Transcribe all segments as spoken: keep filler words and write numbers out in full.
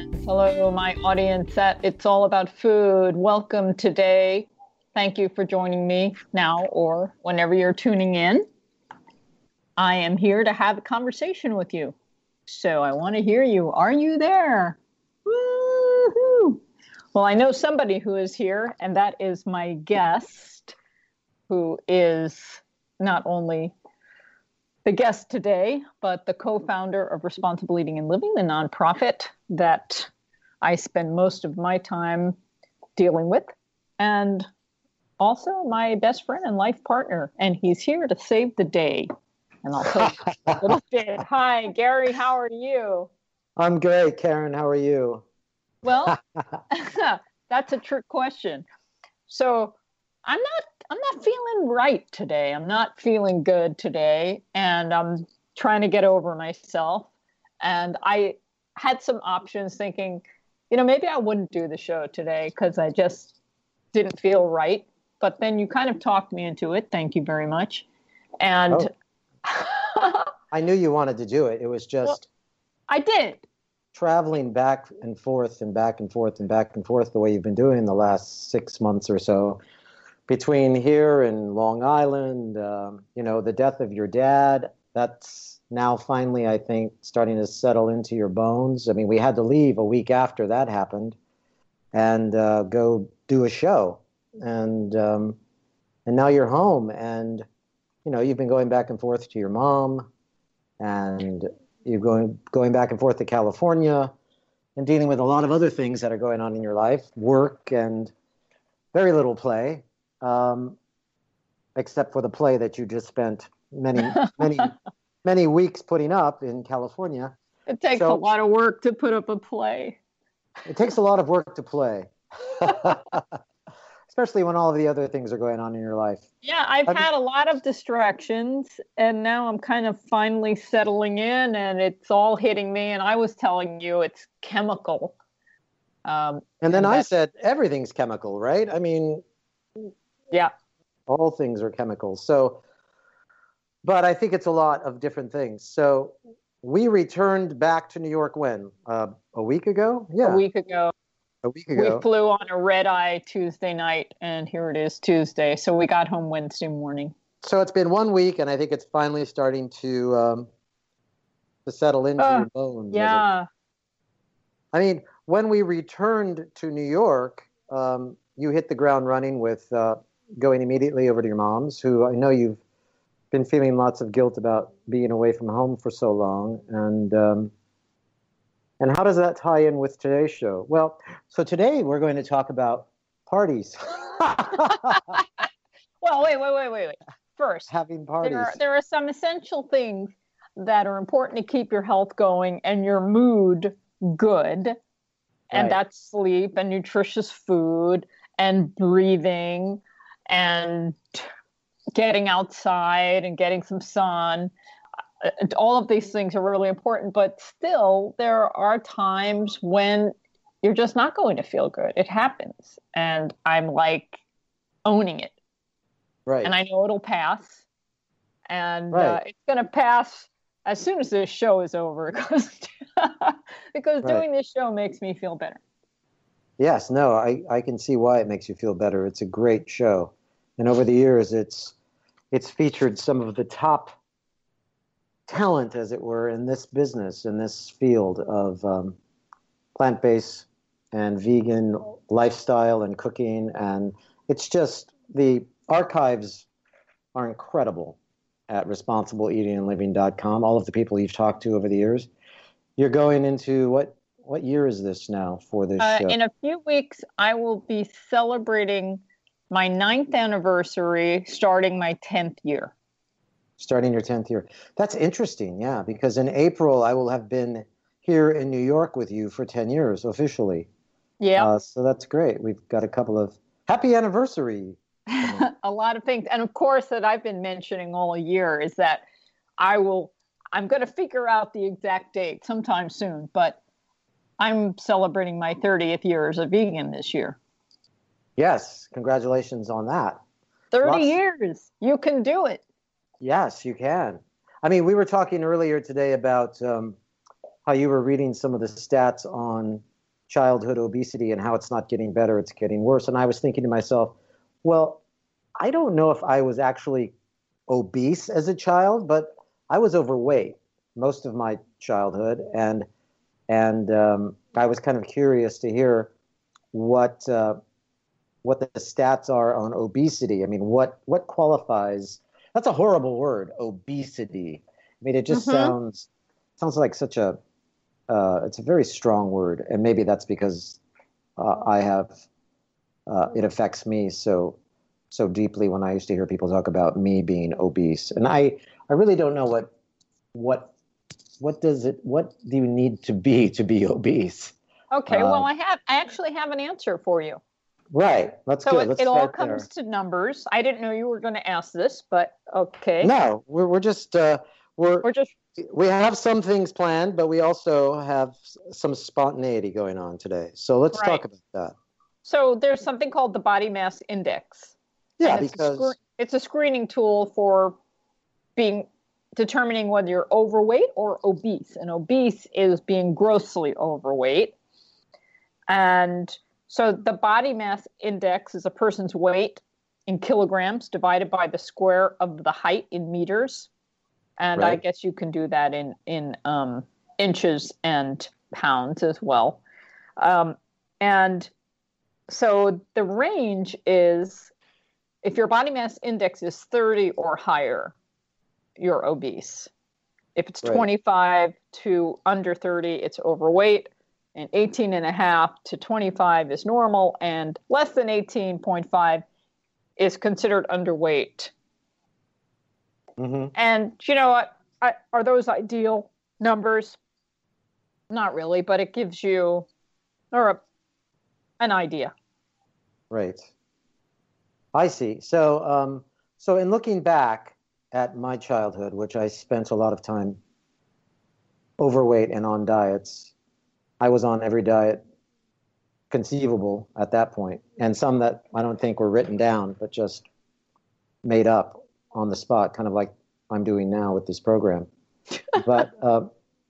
Hello, my audience at It's All About Food. Welcome today. Thank you for joining me now or whenever you're tuning in. I am here to have a conversation with you. So I want to hear you. Are you there? Woo-hoo! Well, I know somebody who is here, and that is my guest, who is not only the guest today, but the co-founder of Responsible Eating and Living, the nonprofit that I spend most of my time dealing with, and also my best friend and life partner. And he's here to save the day. And I'll tell you a little bit. Hi, Gary, how are you? I'm great, Karen. How are you? Well, that's a trick question. So I'm not I'm not feeling right today. I'm not feeling good today, and I'm trying to get over myself. And I had some options thinking, you know, maybe I wouldn't do the show today because I just didn't feel right. But then you kind of talked me into it. Thank you very much. And oh. I knew you wanted to do it. It was just well, I did. Traveling back and forth and back and forth and back and forth the way you've been doing the last six months or so between here and Long Island, um, you know, the death of your dad, that's now finally, I think, starting to settle into your bones. I mean, we had to leave a week after that happened and uh, go do a show. And um, and now you're home and, you know, you've been going back and forth to your mom and you're going going back and forth to California and dealing with a lot of other things that are going on in your life, work and very little play, um, except for the play that you just spent many, many, many weeks putting up in California. It takes so, a lot of work to put up a play. It takes a lot of work to play, especially when all of the other things are going on in your life. Yeah, I've Have had you... a lot of distractions, and now I'm kind of finally settling in, and it's all hitting me. And I was telling you it's chemical. Um, and then and I that... said, everything's chemical, right? I mean, yeah, all things are chemicals. So, but I think it's a lot of different things. So we returned back to New York when? Uh, a week ago? Yeah. A week ago. A week ago. We flew on a red eye Tuesday night, and here it is Tuesday. So we got home Wednesday morning. So it's been one week, and I think it's finally starting to um, to settle into uh, your bones. Yeah. I mean, when we returned to New York, um, you hit the ground running with uh, going immediately over to your mom's, who I know you've been feeling lots of guilt about being away from home for so long. And um, and how does that tie in with today's show? Well, so today we're going to talk about parties. Well, wait, wait, wait, wait, wait. First, having parties. There are, there are some essential things that are important to keep your health going and your mood good. And Right. that's sleep and nutritious food and breathing and getting outside and getting some sun. All of these things are really important, but still there are times when you're just not going to feel good. It happens. And I'm like owning it. Right. And I know it'll pass. And Right. uh, it's going to pass as soon as this show is over because, because Right. doing this show makes me feel better. Yes, no, I, I can see why it makes you feel better. It's a great show. And over the years, it's it's featured some of the top talent, as it were, in this business, in this field of um, plant-based and vegan lifestyle and cooking. And it's just, the archives are incredible at responsible eating and living dot com. All of the people you've talked to over the years. You're going into, what what year is this now for this Uh, show? in a few weeks, I will be celebrating my ninth anniversary, starting my tenth year. Starting your tenth year. That's interesting, yeah, because in April, I will have been here in New York with you for ten years, officially. Yeah. Uh, so that's great. We've got a couple of happy anniversary. A lot of things. And of course, that I've been mentioning all year is that I will, I'm going to figure out the exact date sometime soon, but I'm celebrating my thirtieth year as a vegan this year. Yes, congratulations on that. thirty Lots... years. You can do it. Yes, you can. I mean, we were talking earlier today about um, how you were reading some of the stats on childhood obesity and how it's not getting better, it's getting worse. And I was thinking to myself, well, I don't know if I was actually obese as a child, but I was overweight most of my childhood, and and um, I was kind of curious to hear what uh, what the stats are on obesity. I mean, what what qualifies? That's a horrible word, obesity. I mean, it just Mm-hmm. sounds sounds like such a uh, it's a very strong word, and maybe that's because uh, I have uh, it affects me so so deeply when I used to hear people talk about me being obese, and I I really don't know what what what does it what do you need to be to be obese? Okay, Uh, well, I have I actually have an answer for you. right. That's So good. it, Let's it all start comes there. to numbers. I didn't know you were going to ask this, but okay. No, we're we're just uh, we're We're just we have some things planned, but we also have s- some spontaneity going on today. So let's right. talk about that. So there's something called the body mass index, Yeah, and it's a scr- because it's a screening tool for being determining whether you're overweight or obese. And obese is being grossly overweight. And so the body mass index is a person's weight in kilograms divided by the square of the height in meters. And I right, guess you can do that in in um, inches and pounds as well. Um, and so the range is, if your body mass index is thirty or higher, you're obese. If it's right. twenty-five to under thirty, it's overweight. And eighteen and a half to twenty-five is normal. And less than eighteen point five is considered underweight. hmm And you know what? I, are those ideal numbers? Not really, but it gives you or a, an idea. Right. I see. So, um, so in looking back at my childhood, which I spent a lot of time overweight and on diets, I was on every diet conceivable at that point, and some that I don't think were written down, but just made up on the spot, kind of like I'm doing now with this program. But uh,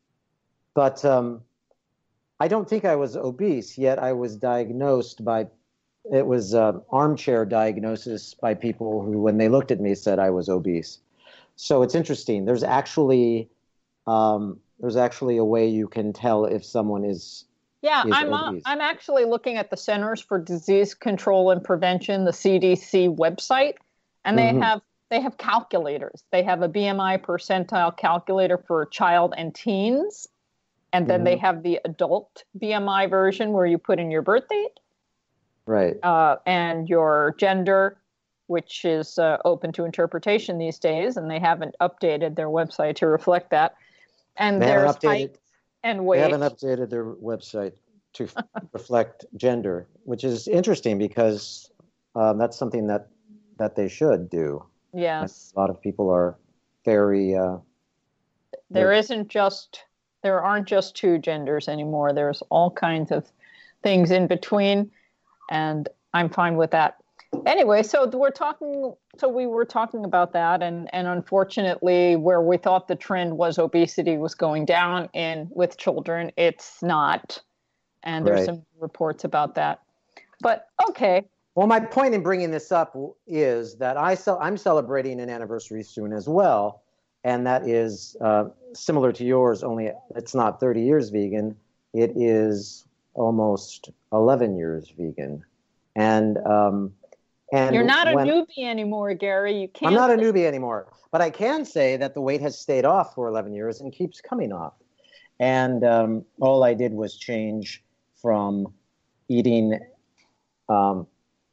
but um, I don't think I was obese, yet I was diagnosed by it was uh, armchair diagnosis by people who, when they looked at me, said I was obese. So it's interesting. There's actually um, there's actually a way you can tell if someone is Yeah, is I'm uh, obese. I'm actually looking at the Centers for Disease Control and Prevention, the C D C website, and they hmm have they have calculators. They have a B M I percentile calculator for child and teens, and then they hmm have the adult B M I version where you put in your birth date Right. uh, and your gender, which is uh, open to interpretation these days, and they haven't updated their website to reflect that. And They haven't there's height updated. and They haven't weight. updated their website to f- reflect gender, which is interesting because um, that's something that that they should do. And Yes, a lot of people are very uh, there they're isn't just there aren't just two genders anymore. There's all kinds of things in between, and I'm fine with that. Anyway, so we're talking so we were talking about that, and and unfortunately where we thought the trend was obesity was going down in with children, it's not. And there's right. some reports about that. But okay. Well, my point in bringing this up is that I ce- I'm celebrating an anniversary soon as well, and that is uh, similar to yours. Only it's not thirty years vegan; it is almost eleven years vegan, and um, You're and not a when newbie anymore, Gary. You I'm can't not a say newbie anymore, but I can say that the weight has stayed off for eleven years and keeps coming off. And um, all I did was change from eating. Um,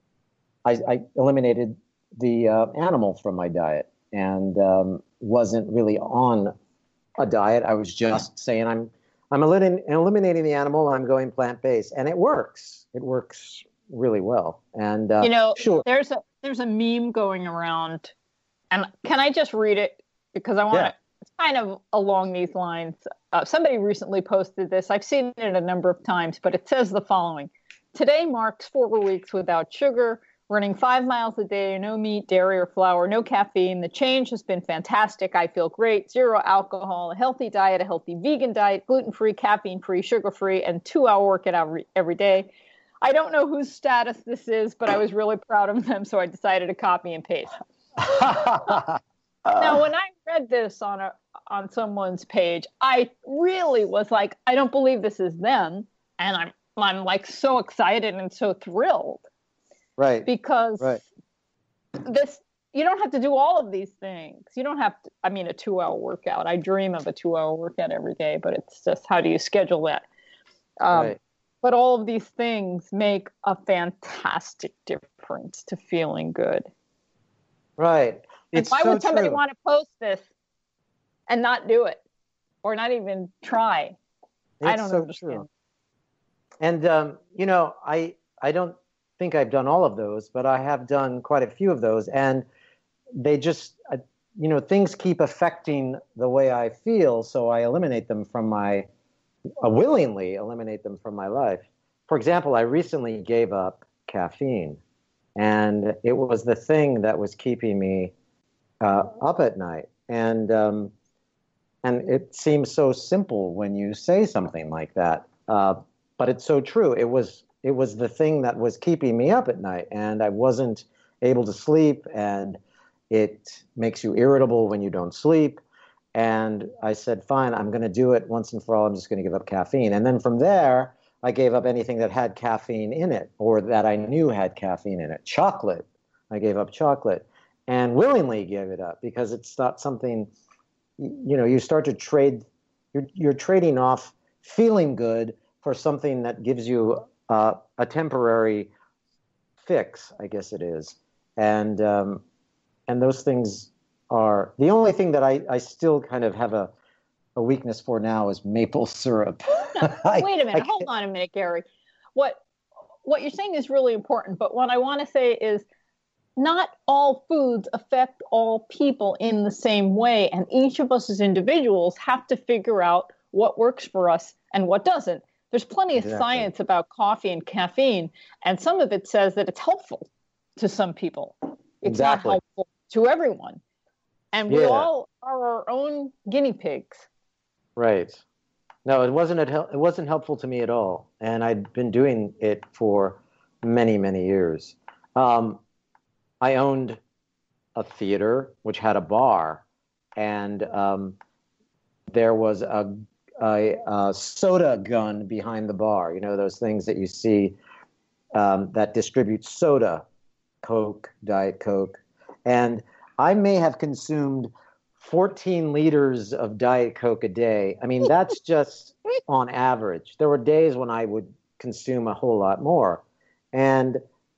I, I eliminated the uh, animal from my diet and um, wasn't really on a diet. I was just saying I'm I'm eliminating, eliminating the animal. I'm going plant based, and it works. It works really well. And uh, you know, sure, there's a there's a meme going around, and can I just read it because I want yeah, to, it's kind of along these lines. Uh, somebody recently posted this. I've seen it a number of times, but it says the following: Today marks four weeks without sugar, Running five miles a day, no meat, dairy, or flour, no caffeine. The change has been fantastic. I feel great. Zero alcohol, a healthy diet, a healthy vegan diet, gluten-free, caffeine-free, sugar-free, and two-hour workout every, every day. I don't know whose status this is, but I was really proud of them, so I decided to copy and paste. Now, when I read this on a on someone's page, I really was like, I don't believe this is them, and I'm I'm like so excited and so thrilled. Right. Because right. this, you don't have to do all of these things. You don't have to, I mean, a two hour workout. I dream of a two hour workout every day, but it's just, how do you schedule that? Um, right. But all of these things make a fantastic difference to feeling good. Right. It's and why so would somebody true. want to post this and not do it or not even try? It's I don't so understand. True. And, um, you know, I, I don't, think I've done all of those, but I have done quite a few of those, and they just, uh, you know, things keep affecting the way I feel, so I eliminate them from my, uh, willingly eliminate them from my life. For example, I recently gave up caffeine, and it was the thing that was keeping me uh, up at night, and um, and it seems so simple when you say something like that, uh, but it's so true. It was. It was the thing that was keeping me up at night, and I wasn't able to sleep, and it makes you irritable when you don't sleep. And I said, fine, I'm going to do it once and for all. I'm just going to give up caffeine. And then from there, I gave up anything that had caffeine in it or that I knew had caffeine in it. Chocolate. I gave up chocolate and willingly gave it up because it's not something, you know, you start to trade, you're, you're trading off feeling good for something that gives you Uh, a temporary fix, I guess it is, and um, and those things are the only thing that I, I still kind of have a, a weakness for now is maple syrup. No, I, wait a minute, hold on a minute, Gary. What what you're saying is really important, but what I want to say is not all foods affect all people in the same way, and each of us as individuals have to figure out what works for us and what doesn't. There's plenty of exactly. science about coffee and caffeine, and some of it says that it's helpful to some people. It's exactly. not helpful to everyone. And we yeah. all are our own guinea pigs. Right. No, it wasn't it wasn't helpful to me at all, and I'd been doing it for many, many years. Um, I owned a theater which had a bar, and um, there was a A, a soda gun behind the bar, you know, those things that you see um, that distribute soda, Coke, Diet Coke. And I may have consumed fourteen liters of Diet Coke a day. I mean, that's just on average. There were days when I would consume a whole lot more. And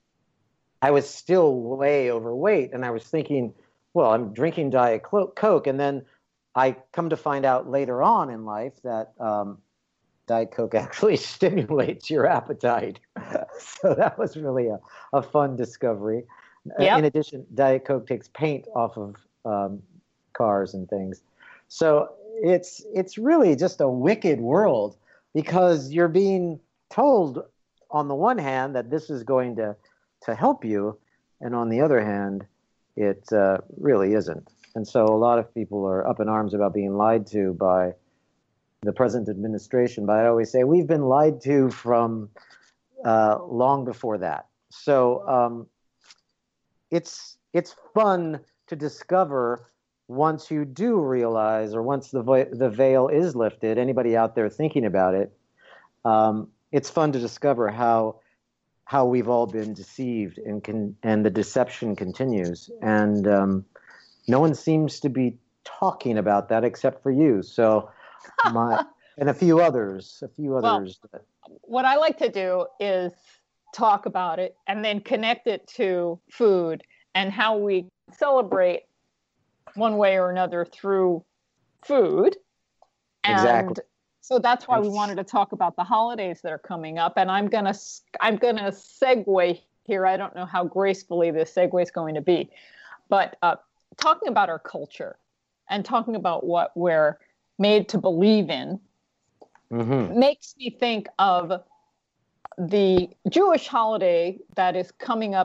I was still way overweight. And I was thinking, well, I'm drinking Diet Coke. And then I come to find out later on in life that um, Diet Coke actually stimulates your appetite. So that was really a, a fun discovery. Yep. In addition, Diet Coke takes paint off of um, cars and things. So it's it's really just a wicked world because you're being told on the one hand that this is going to, to help you, and on the other hand, it uh, really isn't. And so a lot of people are up in arms about being lied to by the present administration. But I always say we've been lied to from uh, long before that. So um, it's it's fun to discover once you do realize, or once the vo- the veil is lifted. Anybody out there thinking about it, um, it's fun to discover how how we've all been deceived, and can and the deception continues. And um, no one seems to be talking about that except for you. So, my and a few others, a few others. Well, what I like to do is talk about it and then connect it to food and how we celebrate one way or another through food. And exactly. So that's why we wanted to talk about the holidays that are coming up. And I'm gonna I'm gonna segue here. I don't know how gracefully this segue is going to be, but uh, talking about our culture and talking about what we're made to believe in mm-hmm. makes me think of the Jewish holiday that is coming up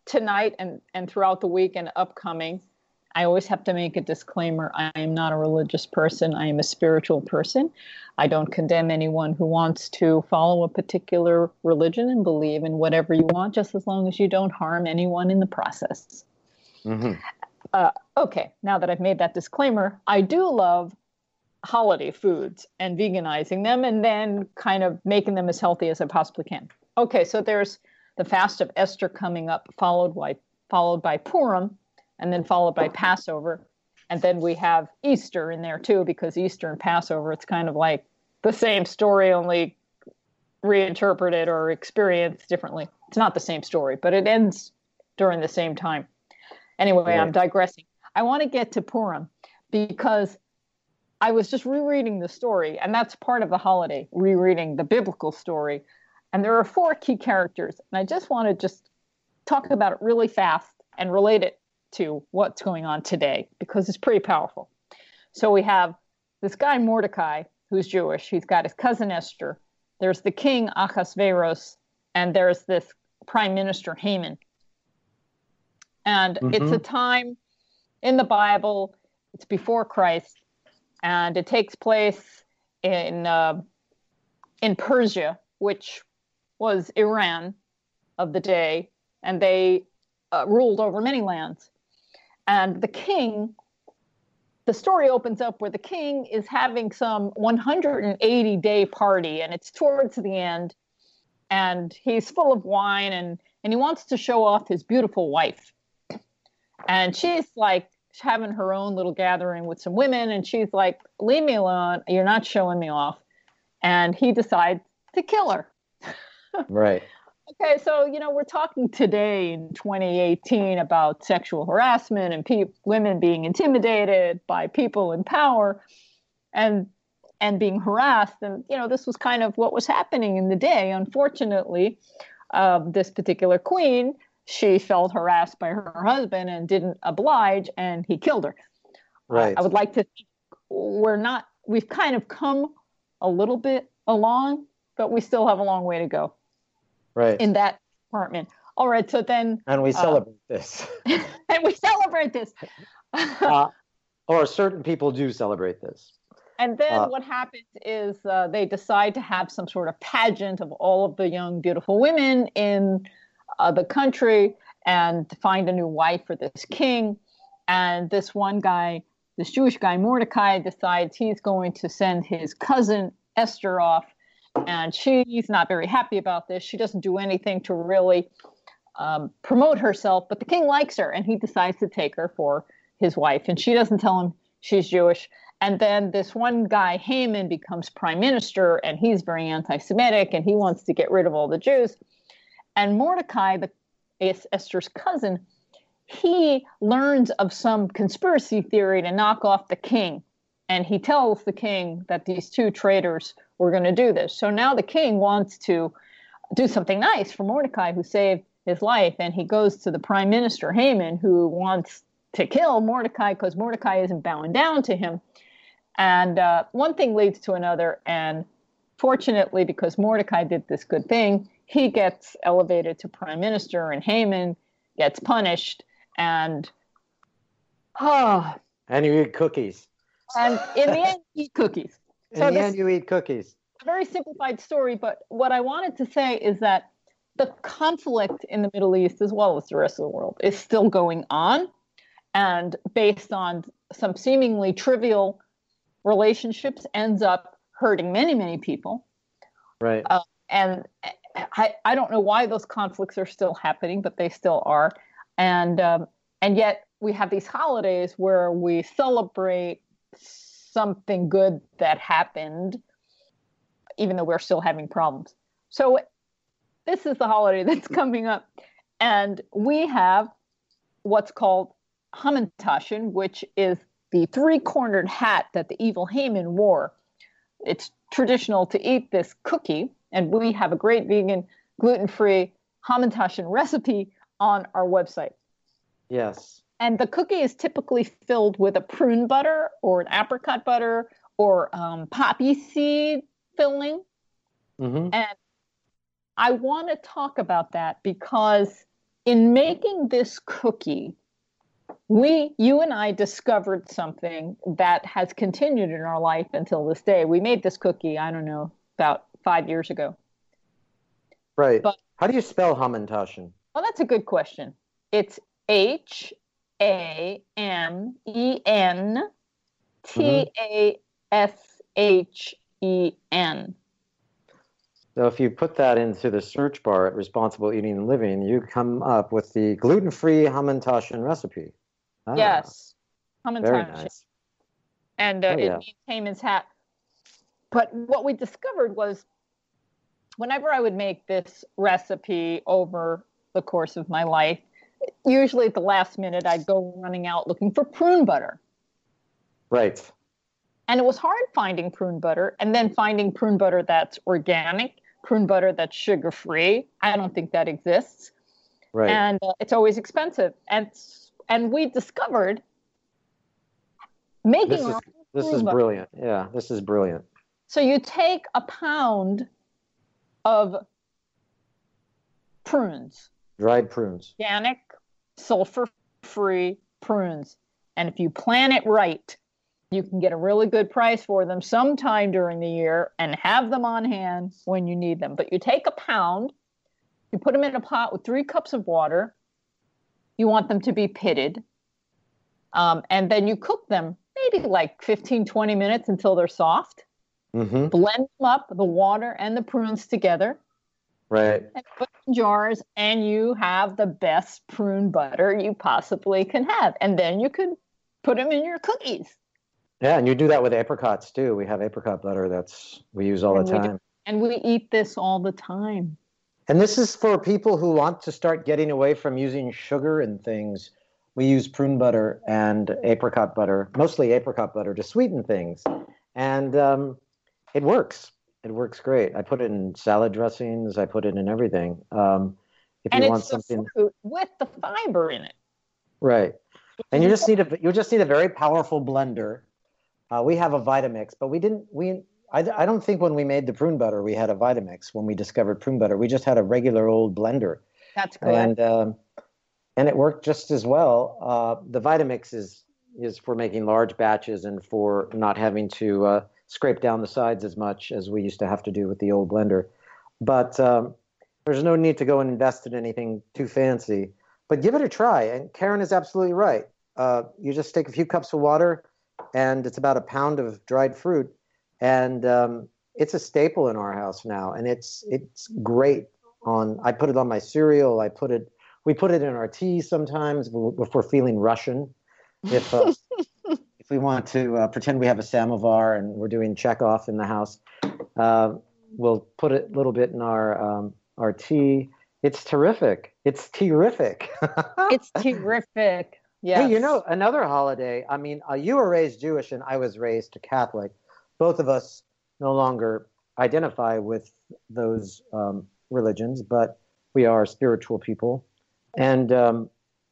tonight and, and throughout the week and upcoming, I always have to make a disclaimer. I am not a religious person. I am a spiritual person. I don't condemn anyone who wants to follow a particular religion and believe in whatever you want, just as long as you don't harm anyone in the process. Mm-hmm. Uh, okay, now that I've made that disclaimer, I do love holiday foods and veganizing them and then kind of making them as healthy as I possibly can. Okay, so there's the fast of Esther coming up, followed by followed by Purim, and then followed by Passover. And then we have Easter in there too, because Easter and Passover, it's kind of like the same story, only reinterpreted or experienced differently. It's not the same story, but it ends during the same time. Anyway, right. I'm digressing. I want to get to Purim because I was just rereading the story, and that's part of the holiday, rereading the biblical story. And there are four key characters, and I just want to just talk about it really fast and relate it to what's going on today, because it's pretty powerful. So we have this guy Mordecai, who's Jewish. He's got his cousin Esther. There's the king Ahasuerus, and there's this prime minister Haman. And mm-hmm. it's a time in the Bible, it's before Christ, and it takes place in uh, in Persia, which was Iran of the day, and they uh, ruled over many lands. And the king, the story opens up where the king is having some one hundred eighty day party, and it's towards the end, and he's full of wine, and, and he wants to show off his beautiful wife. And she's like having her own little gathering with some women, and she's like, leave me alone, you're not showing me off. And he decides to kill her. Right. Okay, so, you know, we're talking today in twenty eighteen about sexual harassment and pe- women being intimidated by people in power and and being harassed. And, you know, this was kind of what was happening in the day. Unfortunately, uh, this particular queen, she felt harassed by her husband and didn't oblige, and he killed her. Right. Uh, I would like to think we're not, we've kind of come a little bit along, but we still have a long way to go. Right. In that department. All right. So then. And we celebrate uh, this. and we celebrate this. uh, or certain people do celebrate this. And then uh, what happens is uh, they decide to have some sort of pageant of all of the young, beautiful women in uh, the country and find a new wife for this king. And this one guy, this Jewish guy, Mordecai, decides he's going to send his cousin Esther off. And she's not very happy about this. She doesn't do anything to really um, promote herself, but the king likes her, and he decides to take her for his wife. And she doesn't tell him she's Jewish. And then this one guy, Haman, becomes prime minister, and he's very anti-Semitic, and he wants to get rid of all the Jews. And Mordecai, the Esther's cousin, he learns of some conspiracy theory to knock off the king. And he tells the king that these two traitors were going to do this. So now the king wants to do something nice for Mordecai, who saved his life. And he goes to the prime minister, Haman, who wants to kill Mordecai because Mordecai isn't bowing down to him. And uh, one thing leads to another. And fortunately, because Mordecai did this good thing, he gets elevated to prime minister, and Haman gets punished. And, oh. And you eat cookies. And in the end, you eat cookies. So in the end, you eat cookies. A very simplified story, but what I wanted to say is that the conflict in the Middle East, as well as the rest of the world, is still going on. And based on some seemingly trivial relationships, ends up hurting many, many people. Right. Uh, and I, I don't know why those conflicts are still happening, but they still are. And um, and yet we have these holidays where we celebrate something good that happened, even though we're still having problems. So this is the holiday that's coming up. And we have what's called Hamantaschen, which is the three-cornered hat that the evil Haman wore. It's traditional to eat this cookie, and we have a great vegan, gluten-free Hamantaschen recipe on our website. Yes. And the cookie is typically filled with a prune butter or an apricot butter or um, poppy seed filling. Mm-hmm. And I want to talk about that because in making this cookie, we, you and I discovered something that has continued in our life until this day. We made this cookie, I don't know, about five years ago. Right. But, how do you spell Hamantaschen? well, that's a good question. It's H A M E N T A S H E N. So if you put that into the search bar at Responsible Eating and Living, you come up with the gluten-free Hamantaschen recipe. Ah, Yes. very Hamantaschen. nice. And uh, Oh, it yeah. means Haman's hat. But what we discovered was whenever I would make this recipe over the course of my life, usually at the last minute, I'd go running out looking for prune butter. Right. And it was hard finding prune butter and then finding prune butter that's organic, prune butter that's sugar-free. I don't think that exists. Right. And uh, it's always expensive. And and we discovered making This is our own this prune is butter. brilliant. Yeah, this is brilliant. So you take a pound of prunes, Dried prunes. organic, sulfur-free prunes. And if you plan it right, you can get a really good price for them sometime during the year and have them on hand when you need them. But you take a pound, you put them in a pot with three cups of water. You want them to be pitted. Um, and then you cook them maybe like fifteen, twenty minutes until they're soft. Mm-hmm. Blend them up, the water and the prunes together. Right. And put in jars, and you have the best prune butter you possibly can have. And then you could put them in your cookies. Yeah, and you do that with apricots too. We have apricot butter that's we use all And the we do- time. And we eat this all the time. And this is for people who want to start getting away from using sugar and things. We use prune butter and apricot butter, mostly apricot butter, to sweeten things. And um, it works. It works great. I put it in salad dressings. I put it in everything. Um, if And you it's want the something, fruit with the fiber in it. right? And you just need a you just need a very powerful blender. Uh, we have a Vitamix, but we didn't. We I, I don't think when we made the prune butter we had a Vitamix. When we discovered prune butter, we just had a regular old blender, That's good. and um, and it worked just as well. Uh, the Vitamix is is for making large batches and for not having to uh, scrape down the sides as much as we used to have to do with the old blender. But um, there's no need to go and invest in anything too fancy. But give it a try. And Karen is absolutely right. Uh, you just take a few cups of water, and it's about a pound of dried fruit, and um, it's a staple in our house now. And it's it's great. On I put it on my cereal. I put it. We put it in our tea sometimes if we're feeling Russian. If uh, if we want to uh, pretend we have a samovar and we're doing Chekhov in the house, uh, we'll put a little bit in our um, our tea. It's terrific. It's terrific. It's terrific. Yes. Hey, you know, another holiday. I mean, uh, you were raised Jewish and I was raised Catholic. Both of us no longer identify with those um, religions, but we are spiritual people. And um,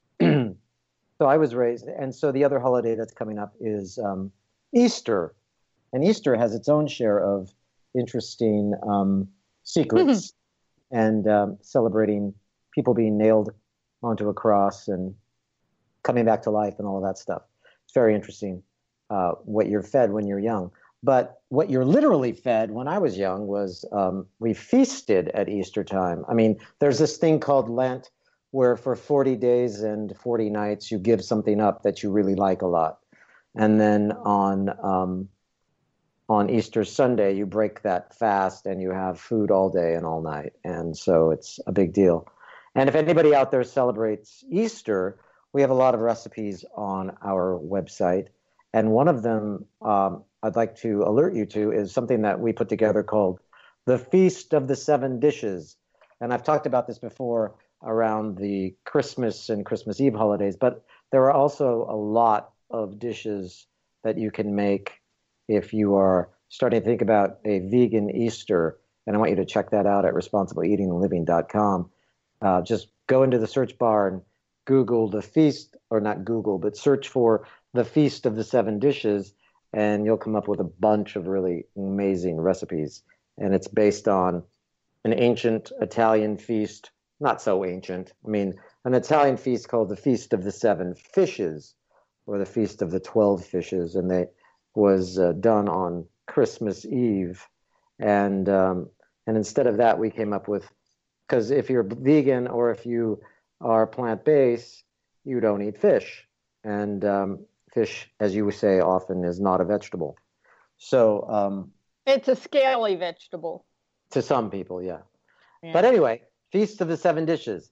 so I was raised. And so the other holiday that's coming up is um, Easter. And Easter has its own share of interesting um, secrets and um, celebrating people being nailed onto a cross and coming back to life and all of that stuff. It's very interesting uh, what you're fed when you're young. But what you're literally fed when I was young was um, we feasted at Easter time. I mean, there's this thing called Lent where for forty days and forty nights you give something up that you really like a lot. And then on um, on Easter Sunday, you break that fast and you have food all day and all night. And so it's a big deal. And if anybody out there celebrates Easter, we have a lot of recipes on our website. And one of them um, I'd like to alert you to is something that we put together called the Feast of the Seven Dishes. And I've talked about this before around the Christmas and Christmas Eve holidays, but there are also a lot of dishes that you can make if you are starting to think about a vegan Easter. And I want you to check that out at responsible eating and living dot com. Uh, just go into the search bar and Google the feast, or not Google, but search for the Feast of the Seven Dishes, and you'll come up with a bunch of really amazing recipes. And it's based on an ancient Italian feast, not so ancient. I mean, an Italian feast called the Feast of the Seven Fishes, or the Feast of the Twelve Fishes, and they was uh, done on Christmas Eve, and um, and instead of that, we came up with, because if you're vegan or if you are plant-based, you don't eat fish, and um, fish, as you say often, is not a vegetable. So um, it's a scaly vegetable to some people, yeah. yeah. But anyway, Feast of the Seven Dishes.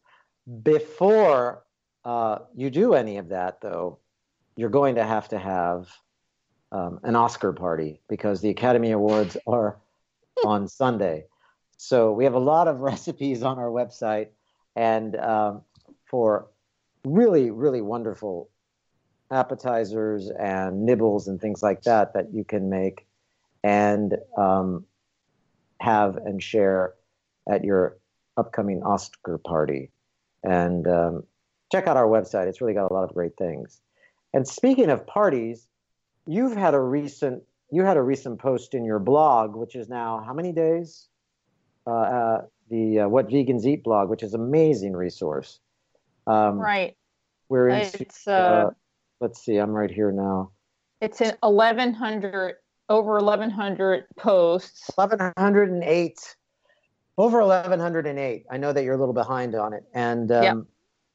Before uh, you do any of that, though, you're going to have to have um, an Oscar party, because the Academy Awards are on Sunday. So we have a lot of recipes on our website, and um, for really, really wonderful appetizers and nibbles and things like that that you can make and um, have and share at your upcoming Oscar party. And um, check out our website. It's really got a lot of great things. And speaking of parties, you've had a recent you had a recent post in your blog, which is now how many days? Uh, uh, the uh, What Vegans Eat blog, which is an amazing resource. Um, right. We're into, it's, uh, uh, let's see, I'm right here now. It's in eleven hundred, over eleven hundred posts. eleven oh eight, over eleven oh eight. I know that you're a little behind on it. And, um, yep.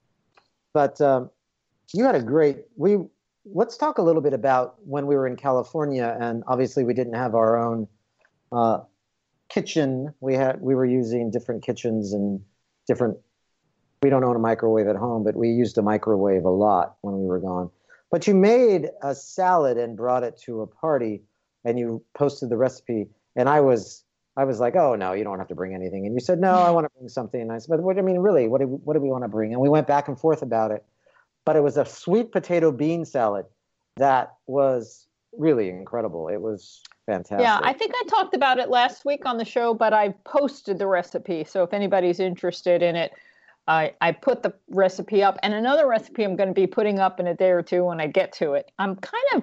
but um, you had a great, we, let's talk a little bit about when we were in California, and obviously we didn't have our own uh, kitchen. We had, we were using different kitchens and different, we don't own a microwave at home, but we used a microwave a lot when we were gone. But you made a salad and brought it to a party, and you posted the recipe. And I was, I was like, oh no, you don't have to bring anything. And you said, no, I want to bring something. And I said, but what, I mean, really, what do we, what do we want to bring? And we went back and forth about it. But it was a sweet potato bean salad that was really incredible. It was fantastic. Yeah, I think I talked about it last week on the show, but I posted the recipe. So if anybody's interested in it, I, I put the recipe up, and another recipe I'm going to be putting up in a day or two when I get to it. I'm kind of,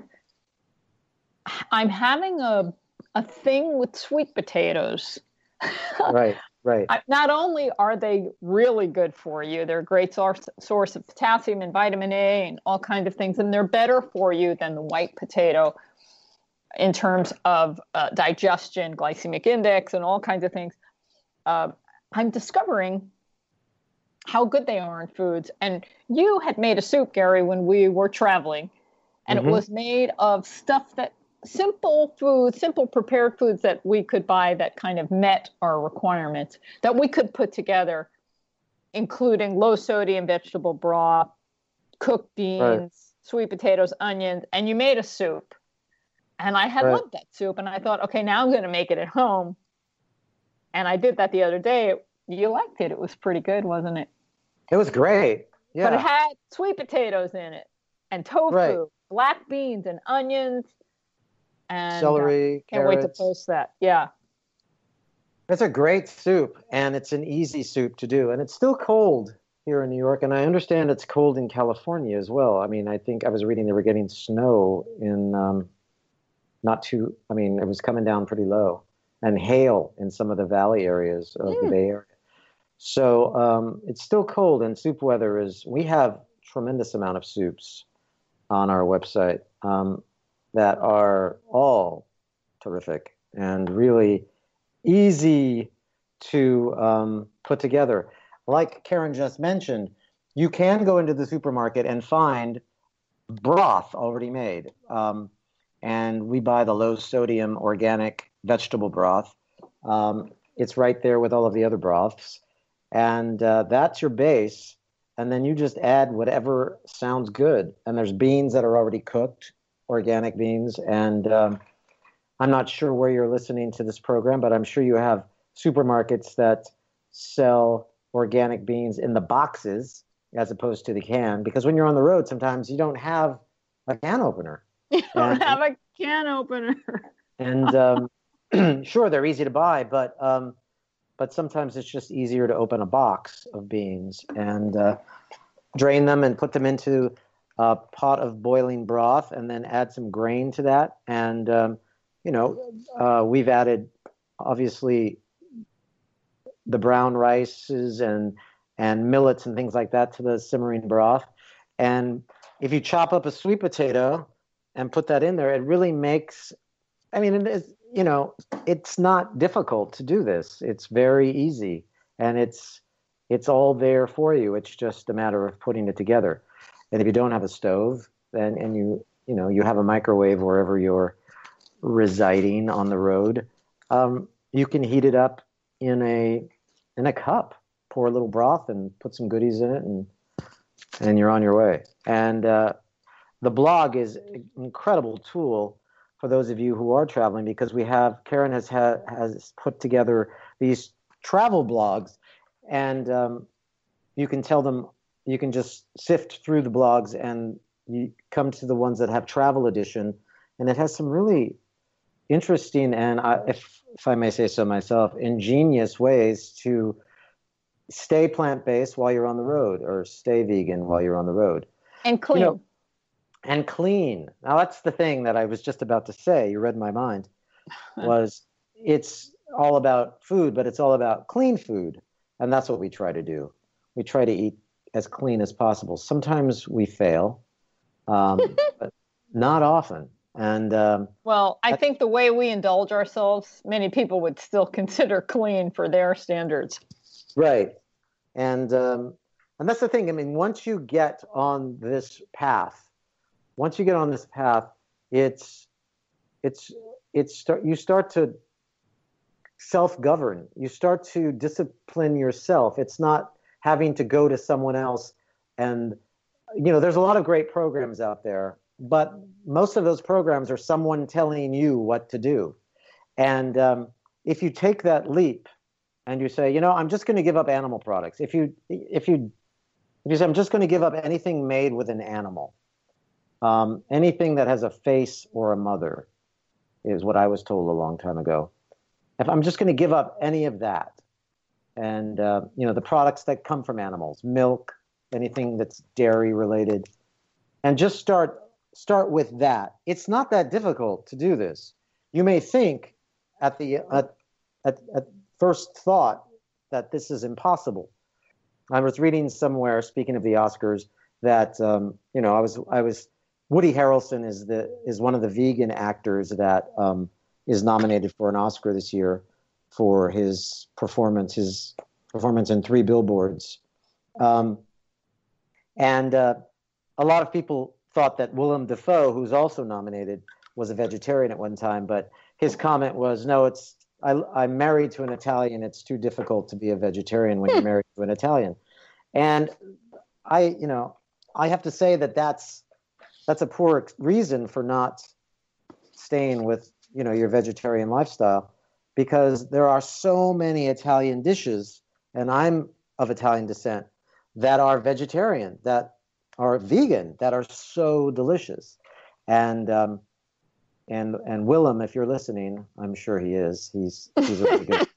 I'm having a a thing with sweet potatoes. Right, right. I, not only are they really good for you, they're a great source, source of potassium and vitamin A and all kinds of things, and they're better for you than the white potato in terms of uh, digestion, glycemic index, and all kinds of things. Uh, I'm discovering how good they are in foods. And you had made a soup, Gary, when we were traveling, and mm-hmm. it was made of stuff that simple foods, simple prepared foods that we could buy that kind of met our requirements, that we could put together, including low sodium vegetable broth, cooked beans, right. sweet potatoes, onions, and you made a soup. And I had right. loved that soup, and I thought, okay, now I'm going to make it at home. And I did that the other day. You liked it. It was pretty good, wasn't it? It was great. Yeah. But it had sweet potatoes in it, and tofu, right. black beans, and onions, and celery. Uh, can't carrots. wait to post that. Yeah. It's a great soup, and it's an easy soup to do, and it's still cold here in New York, and I understand it's cold in California as well. I mean, I think I was reading they were getting snow in um, not too. I mean, it was coming down pretty low, and hail in some of the valley areas of mm. the Bay Area. So um, it's still cold, and soup weather is, we have tremendous amount of soups on our website um, that are all terrific and really easy to um, put together. Like Karen just mentioned, you can go into the supermarket and find broth already made. Um, and we buy the low sodium organic vegetable broth. Um, it's right there with all of the other broths. And uh, that's your base. And then you just add whatever sounds good. And there's beans that are already cooked, organic beans. And um, I'm not sure where you're listening to this program, but I'm sure you have supermarkets that sell organic beans in the boxes as opposed to the can. Because when you're on the road, sometimes you don't have a can opener. You don't and, have a can opener. and um, sure, they're easy to buy, but... Um, But sometimes it's just easier to open a box of beans and uh, drain them and put them into a pot of boiling broth and then add some grain to that. And, um, you know, uh, we've added, obviously, the brown rices and and millets and things like that to the simmering broth. And if you chop up a sweet potato and put that in there, it really makes, I mean, it is, you know, it's not difficult to do this. It's very easy, and it's it's all there for you. It's just a matter of putting it together. And if you don't have a stove, then and you you know you have a microwave wherever you're residing on the road, um, you can heat it up in a in a cup. Pour a little broth and put some goodies in it, and and you're on your way. And uh, the blog is an incredible tool for those of you who are traveling, because we have Karen has ha, has put together these travel blogs, and um, you can tell them, you can just sift through the blogs and you come to the ones that have travel edition, and it has some really interesting and, I, if if I may say so myself, ingenious ways to stay plant-based while you're on the road, or stay vegan while you're on the road. And clean. You know, and clean. Now, that's the thing that I was just about to say. You read my mind. Was it's all about food, but it's all about clean food. And that's what we try to do. We try to eat as clean as possible. Sometimes we fail, um, but not often. And um, well, I think the way we indulge ourselves, many people would still consider clean for their standards. Right. And um, and that's the thing. I mean, once you get on this path, once you get on this path, it's it's it's start you start to self-govern. You start to discipline yourself. It's not having to go to someone else. And you know, there's a lot of great programs out there, but most of those programs are someone telling you what to do. And um, if you take that leap and you say, you know, I'm just going to give up animal products. If you if you if you say, I'm just going to give up anything made with an animal, um, anything that has a face or a mother, is what I was told a long time ago. If I'm just going to give up any of that, and uh, you know, the products that come from animals, milk, anything that's dairy related, and just start start with that. It's not that difficult to do this. You may think at the at, at, at first thought that this is impossible. I was reading somewhere, speaking of the Oscars, that um, you know, I was I was Woody Harrelson is the is one of the vegan actors that um, is nominated for an Oscar this year for his performance his performance in Three Billboards, um, and uh, a lot of people thought that Willem Dafoe, who's also nominated, was a vegetarian at one time, but his comment was, no, it's I, I'm married to an Italian. It's too difficult to be a vegetarian when you're married to an Italian. And I, you know, I have to say that that's that's a poor reason for not staying with, you know, your vegetarian lifestyle, because there are so many Italian dishes, and I'm of Italian descent, that are vegetarian, that are vegan, that are so delicious. And um, And and Willem, if you're listening, I'm sure he is. He's he's really good.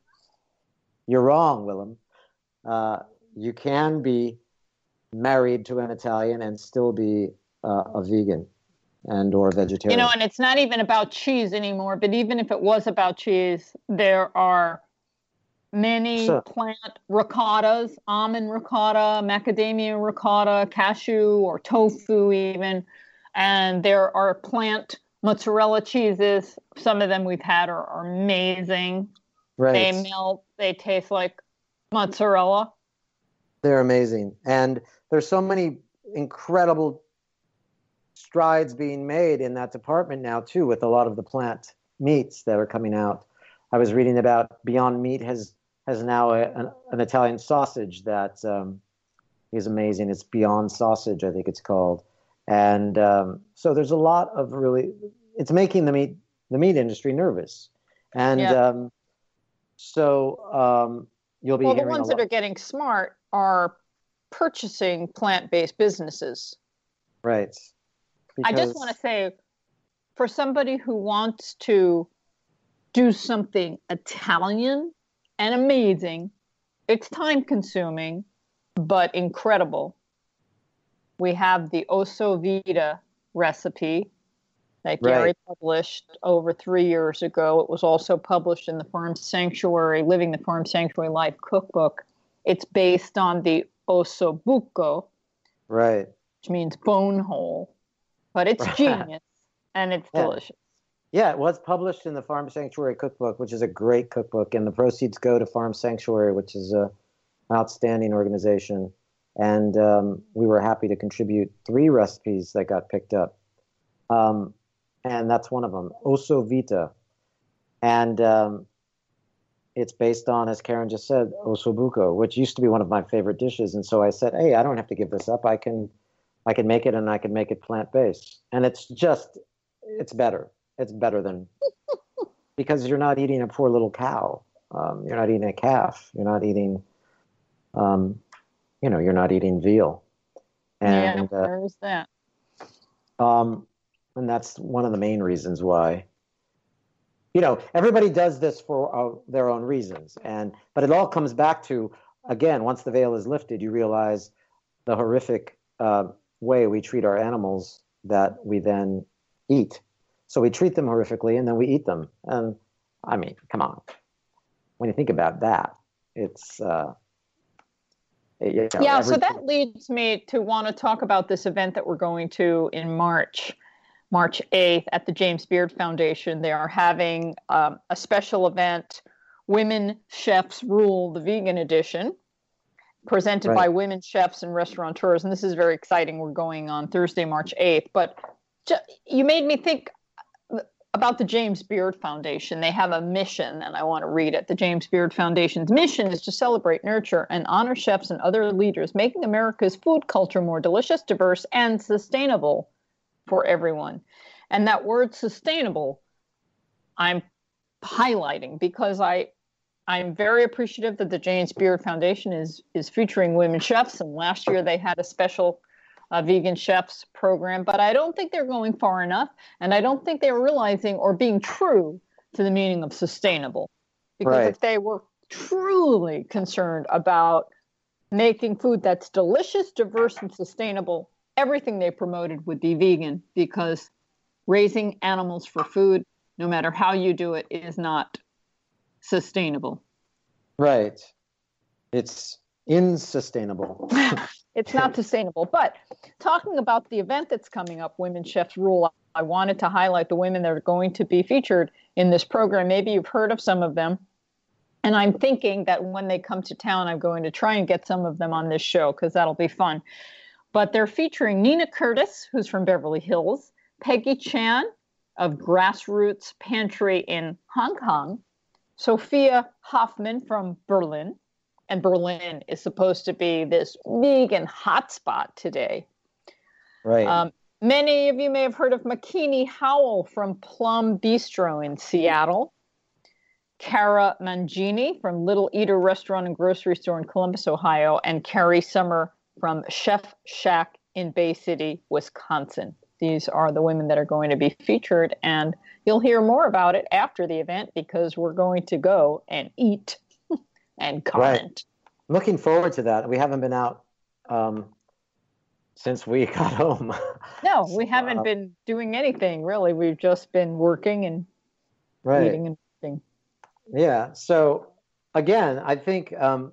You're wrong, Willem. Uh, you can be married to an Italian and still be uh, a vegan and or vegetarian. You know, and it's not even about cheese anymore. But even if it was about cheese, there are many So- plant ricottas, almond ricotta, macadamia ricotta, cashew or tofu even, and there are plant mozzarella cheeses. Some of them we've had are, are amazing. Right. They melt. They taste like mozzarella. They're amazing. And there's so many incredible strides being made in that department now, too, with a lot of the plant meats that are coming out. I was reading about Beyond Meat has has now a, an, an Italian sausage that um, is amazing. It's Beyond Sausage, I think it's called. And um, so there's a lot of really, it's making the meat the meat industry nervous. And Yeah. um, so um, you'll be Well, the hearing ones a lot. that are getting smart are purchasing plant-based businesses. Right. I just Because- want to say, for somebody who wants to do something Italian and amazing, it's time-consuming, but incredible. We have the Osso Vita recipe that Gary Right. published over three years ago. It was also published in the Farm Sanctuary, Living the Farm Sanctuary Life cookbook. It's based on the ossobuco, Right. which means bone hole, but it's genius and it's Yeah. delicious. Yeah, it was published in the Farm Sanctuary Cookbook, which is a great cookbook, and the proceeds go to Farm Sanctuary, which is a outstanding organization. And um, we were happy to contribute three recipes that got picked up. Um, and that's one of them, Osso Vita. And um, it's based on, as Karen just said, ossobuco, which used to be one of my favorite dishes. And so I said, hey, I don't have to give this up. I can, I can make it, and I can make it plant-based. And it's just, it's better. It's better than, because you're not eating a poor little cow. Um, you're not eating a calf. You're not eating, um, you know, you're not eating veal. And, yeah, where's that? Uh, um, and that's one of the main reasons why. You know, everybody does this for uh, their own reasons, and but it all comes back to, again, once the veil is lifted, you realize the horrific uh, way we treat our animals that we then eat. So we treat them horrifically, and then we eat them. And I mean, come on, when you think about that, it's uh, you know, yeah. every- So that leads me to want to talk about this event that we're going to in March. March eighth at the James Beard Foundation. They are having um, a special event, Women Chefs Rule, the Vegan Edition, presented Right. by women chefs and restaurateurs. And this is very exciting. We're going on Thursday, March eighth. But ju- you made me think about the James Beard Foundation. They have a mission, and I want to read it. The James Beard Foundation's mission is to celebrate, nurture, and honor chefs and other leaders, making America's food culture more delicious, diverse, and sustainable for everyone. And that word sustainable, I'm highlighting because I, I'm very appreciative that the James Beard Foundation is, is featuring women chefs. And last year they had a special uh, vegan chefs program, but I don't think they're going far enough. And I don't think they're realizing or being true to the meaning of sustainable. Because Right. if they were truly concerned about making food that's delicious, diverse, and sustainable, everything they promoted would be vegan, because raising animals for food, no matter how you do it, is not sustainable. Right. It's insustainable. It's not sustainable. But talking about the event that's coming up, Women Chefs Rule, I wanted to highlight the women that are going to be featured in this program. Maybe you've heard of some of them. And I'm thinking that when they come to town, I'm going to try and get some of them on this show, because that'll be fun. But they're featuring Nina Curtis, who's from Beverly Hills, Peggy Chan of Grassroots Pantry in Hong Kong, Sophia Hoffman from Berlin, and Berlin is supposed to be this vegan hotspot today. Right. Um, many of you may have heard of Makini Howell from Plum Bistro in Seattle, Cara Mangini from Little Eater Restaurant and Grocery Store in Columbus, Ohio, and Carrie Summer from Chef Shack in Bay City, Wisconsin. These are the women that are going to be featured, and you'll hear more about it after the event, because we're going to go and eat and comment. Right. Looking forward to that. We haven't been out um, since we got home. No, we haven't uh, been doing anything, really. We've just been working and right. eating and eating. Yeah. So, again, I think um,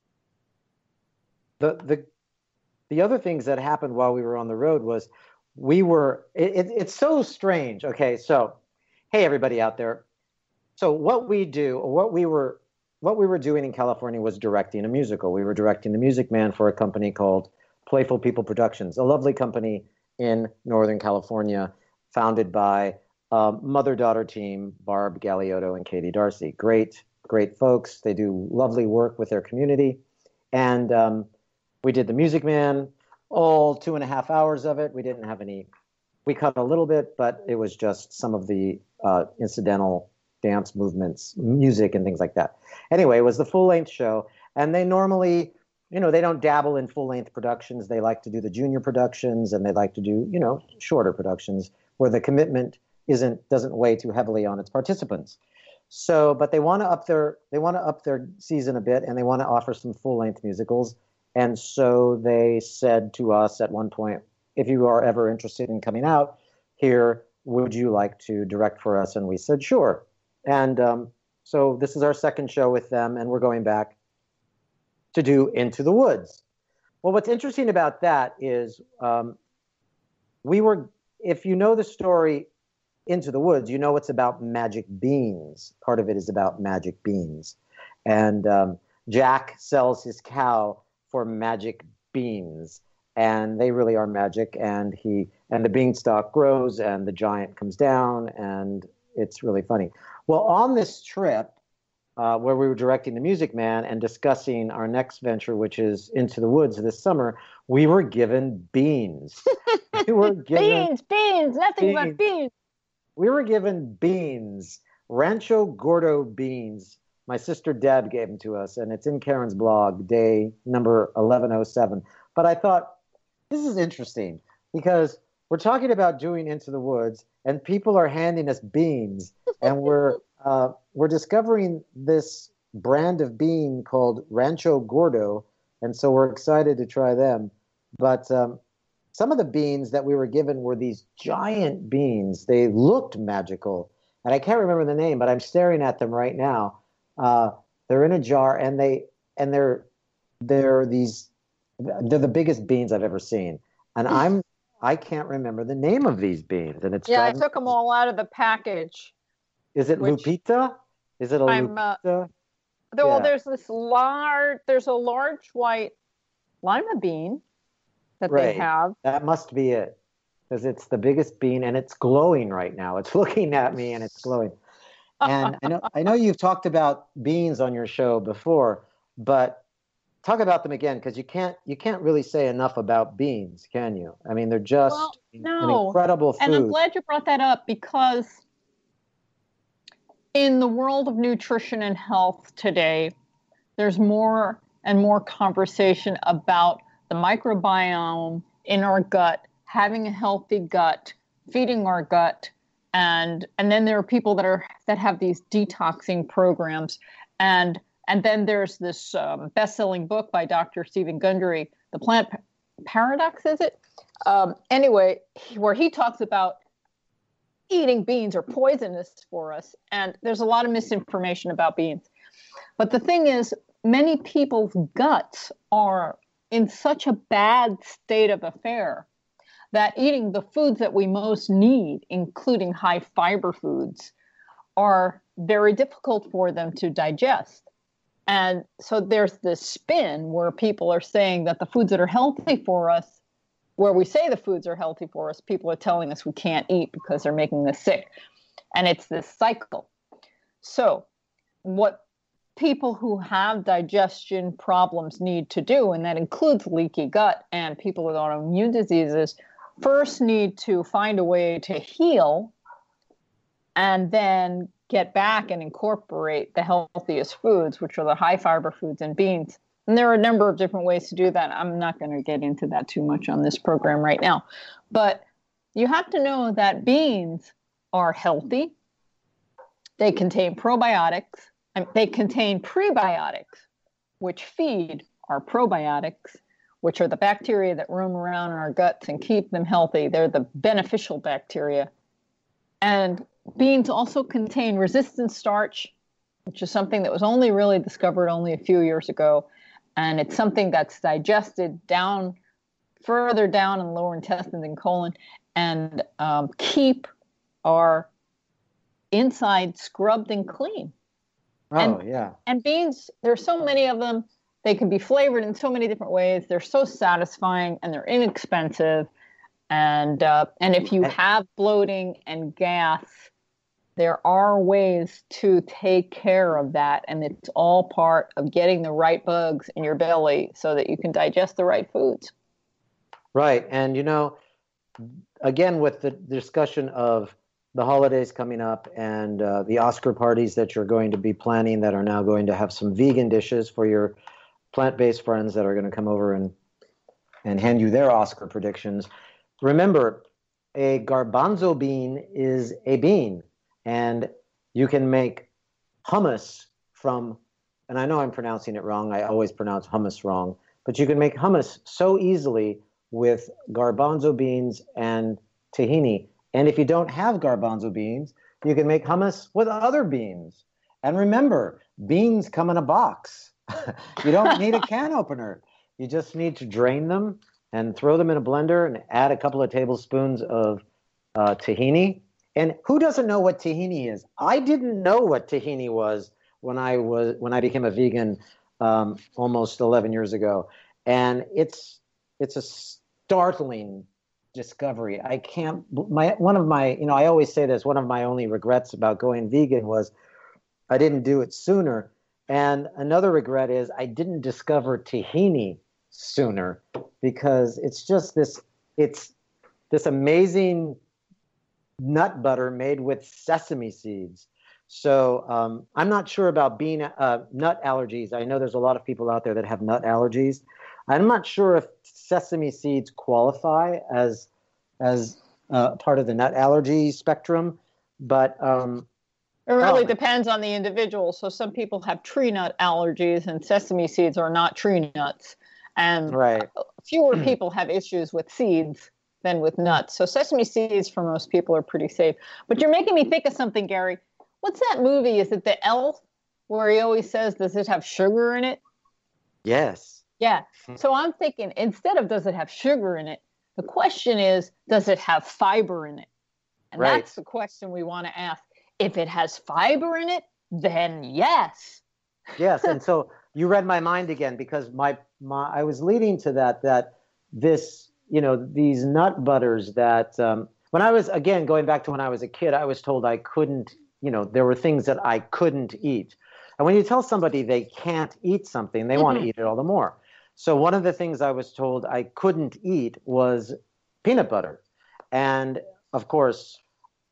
the the the other things that happened while we were on the road was we were, it, it, it's so strange. Okay, so, hey, everybody out there. So what we do, what we were, what we were doing in California was directing a musical. We were directing The Music Man for a company called Playful People Productions, a lovely company in Northern California, founded by a mother-daughter team, Barb Galeotto and Katie Darcy. Great, great folks. They do lovely work with their community. And um, we did The Music Man, all two and a half hours of it. We didn't have any, we cut a little bit, but it was just some of the uh, incidental dance movements, music and things like that. Anyway, it was the full-length show. And they normally, you know, they don't dabble in full-length productions. They like to do the junior productions, and they like to do, you know, shorter productions where the commitment isn't, doesn't weigh too heavily on its participants. So, but they want to up their, they want to up their season a bit, and they want to offer some full-length musicals. And so they said to us at one point, if you are ever interested in coming out here, would you like to direct for us? And we said, sure. And um, so this is our second show with them, and we're going back to do Into the Woods. Well, what's interesting about that is um, we were, if you know the story Into the Woods, you know it's about magic beans. Part of it is about magic beans. And um, Jack sells his cow for magic beans. And they really are magic. And he and the beanstalk grows and the giant comes down. And it's really funny. Well, on this trip, Uh, where we were directing The Music Man and discussing our next venture, which is Into the Woods this summer, we were given beans. We were given beans, beans, nothing beans. but beans. We were given beans, Rancho Gordo beans. My sister Deb gave them to us, and it's in Karen's blog, day number eleven oh seven. But I thought, this is interesting because we're talking about doing Into the Woods, and people are handing us beans, and we're uh, we're discovering this brand of bean called Rancho Gordo, and so we're excited to try them. But um, some of the beans that we were given were these giant beans. They looked magical, and I can't remember the name, but I'm staring at them right now. Uh, they're in a jar, and they and they're they're these they're the biggest beans I've ever seen, and I'm I can't remember the name of these beans, and it's Yeah, I driving- took them all out of the package. Is it which Lupita? Is it a I'm, uh, Lupita? Well, Yeah. there's this large, there's a large white lima bean that Right. they have. That must be it, because it's the biggest bean, and it's glowing right now. It's looking at me, and it's glowing. And I know I know you've talked about beans on your show before, but talk about them again, because you can't you can't really say enough about beans, can you? I mean, they're just Well, an no. incredible food. And I'm glad you brought that up because in the world of nutrition and health today, there's more and more conversation about the microbiome in our gut, having a healthy gut, feeding our gut, and and then there are people that are that have these detoxing programs, and and then there's this um, best-selling book by Doctor Stephen Gundry, The Plant Pa- Paradox, is it? Um, anyway, where he talks about eating beans are poisonous for us. And there's a lot of misinformation about beans. But the thing is, many people's guts are in such a bad state of affair that eating the foods that we most need, including high fiber foods, are very difficult for them to digest. And so there's this spin where people are saying that the foods that are healthy for us, where we say the foods are healthy for us, people are telling us we can't eat because they're making us sick. And it's this cycle. So what people who have digestion problems need to do, and that includes leaky gut and people with autoimmune diseases, first need to find a way to heal and then get back and incorporate the healthiest foods, which are the high fiber foods and beans. And there are a number of different ways to do that. I'm not going to get into that too much on this program right now. But you have to know that beans are healthy. They contain probiotics. And they contain prebiotics, which feed our probiotics, which are the bacteria that roam around in our guts and keep them healthy. They're the beneficial bacteria. And beans also contain resistant starch, which is something that was only really discovered only a few years ago. And it's something that's digested down, further down in the lower intestines and colon, and um, keep our inside scrubbed and clean. Oh, and, yeah. And beans, there's so many of them. They can be flavored in so many different ways. They're so satisfying, and they're inexpensive. And uh, and if you have bloating and gas, there are ways to take care of that. And it's all part of getting the right bugs in your belly so that you can digest the right foods. Right. And, you know, again, with the discussion of the holidays coming up and uh, the Oscar parties that you're going to be planning that are now going to have some vegan dishes for your plant-based friends that are going to come over and, and hand you their Oscar predictions. Remember, a garbanzo bean is a bean, and you can make hummus from, and I know I'm pronouncing it wrong, I always pronounce hummus wrong, but you can make hummus so easily with garbanzo beans and tahini. And if you don't have garbanzo beans, you can make hummus with other beans. And remember, beans come in a box. You don't need a can opener. You just need to drain them and throw them in a blender and add a couple of tablespoons of uh, tahini. And who doesn't know what tahini is? I didn't know what tahini was when I was when I became a vegan um, almost eleven years ago, and it's it's a startling discovery. I can't. My one of my you know I always say this. One of my only regrets about going vegan was I didn't do it sooner, and another regret is I didn't discover tahini sooner, because it's just this it's this amazing nut butter made with sesame seeds. So um, I'm not sure about bean uh, nut allergies. I know there's a lot of people out there that have nut allergies. I'm not sure if sesame seeds qualify as as uh, part of the nut allergy spectrum, but um, it really oh. depends on the individual. So some people have tree nut allergies, and sesame seeds are not tree nuts. And right. fewer people have issues with seeds than with nuts. So sesame seeds for most people are pretty safe. But you're making me think of something, Gary. What's that movie? Is it The Elf, where he always says, does it have sugar in it? Yes. Yeah. So I'm thinking, instead of does it have sugar in it, the question is, does it have fiber in it? And right. that's the question we want to ask. If it has fiber in it, then yes. Yes. And so you read my mind again, because my, my I was leading to that, that this, you know, these nut butters that um, when I was, again, going back to when I was a kid, I was told I couldn't, you know, there were things that I couldn't eat. And when you tell somebody they can't eat something, they mm-hmm. want to eat it all the more. So one of the things I was told I couldn't eat was peanut butter. And of course,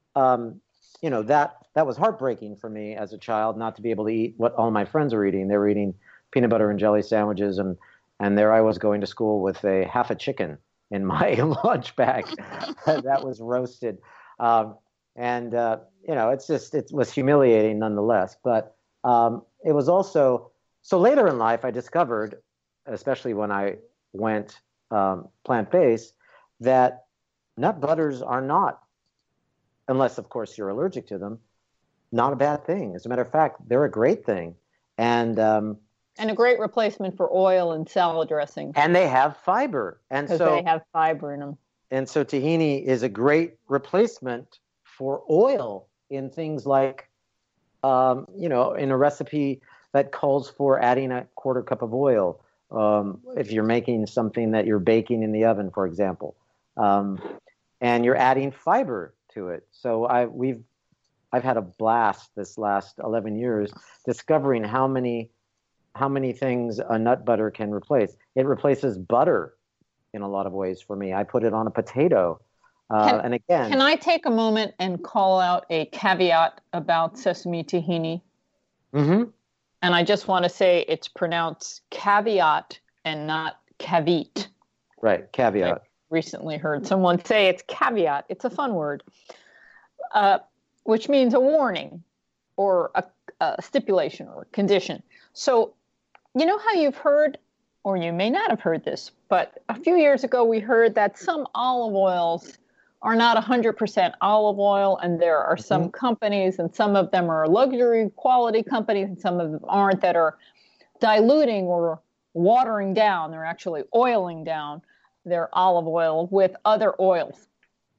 um, you know, that that was heartbreaking for me as a child, not to be able to eat what all my friends were eating. They were eating peanut butter and jelly sandwiches, and and there I was going to school with a half a chicken in my lunch bag that was roasted. Um, and, uh, you know, it's just, it was humiliating nonetheless. But um, it was also, so later in life, I discovered, especially when I went um, plant-based, that nut butters are not, unless, of course, you're allergic to them, not a bad thing. As a matter of fact, they're a great thing. And um, and a great replacement for oil and salad dressing. And they have fiber. And so they have fiber in them. And so tahini is a great replacement for oil in things like, um, you know, in a recipe that calls for adding a quarter cup of oil. Um, if you're making something that you're baking in the oven, for example, um, and you're adding fiber to it. So I, we've, I've had a blast this last eleven years discovering how many, how many things a nut butter can replace. It replaces butter in a lot of ways for me. I put it on a potato. Uh, can, and again, can I take a moment and call out a caveat about sesame tahini? Mm-hmm. And I just want to say it's pronounced caveat and not caveat. Right, caveat. I recently heard someone say it's caveat. It's a fun word, uh, which means a warning or a, a stipulation or a condition. So, you know how you've heard, or you may not have heard this, but a few years ago we heard that some olive oils are not one hundred percent olive oil, and there are some mm-hmm. companies, and some of them are luxury quality companies, and some of them aren't, that are diluting or watering down, they're actually oiling down their olive oil with other oils.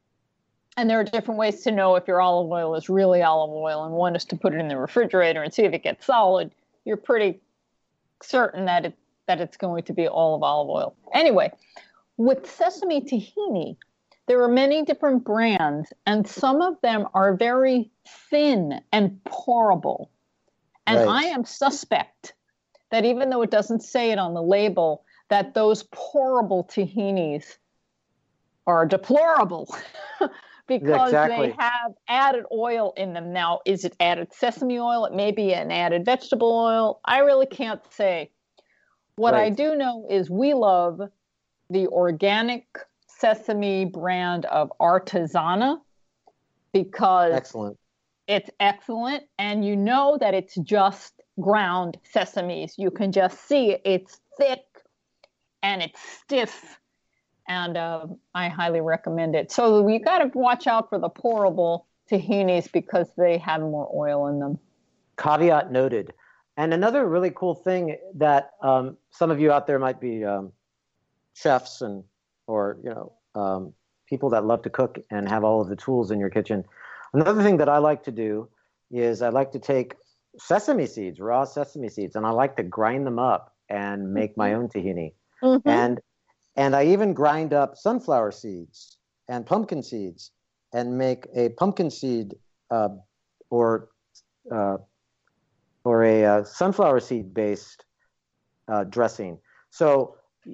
And there are different ways to know if your olive oil is really olive oil, and one is to put it in the refrigerator and see if it gets solid. You're pretty certain that it that it's going to be all of olive oil. Anyway, with sesame tahini, there are many different brands, and some of them are very thin and pourable. And right. I am suspect that even though it doesn't say it on the label, that those pourable tahinis are deplorable because exactly. they have added oil in them. Now, is it added sesame oil? It may be an added vegetable oil. I really can't say. What right. I do know is we love the organic sesame brand of Artisana because excellent. It's excellent, and you know that it's just ground sesames. You can just see it. It's thick and it's stiff, and uh, I highly recommend it. So you got to watch out for the pourable tahinis because they have more oil in them. Caveat noted. And another really cool thing that um, some of you out there might be um, chefs and or you know um, people that love to cook and have all of the tools in your kitchen. Another thing that I like to do is I like to take sesame seeds, raw sesame seeds, and I like to grind them up and make my own tahini. Mm-hmm. And and I even grind up sunflower seeds and pumpkin seeds and make a pumpkin seed uh, or uh, or a uh, sunflower seed based uh, dressing. So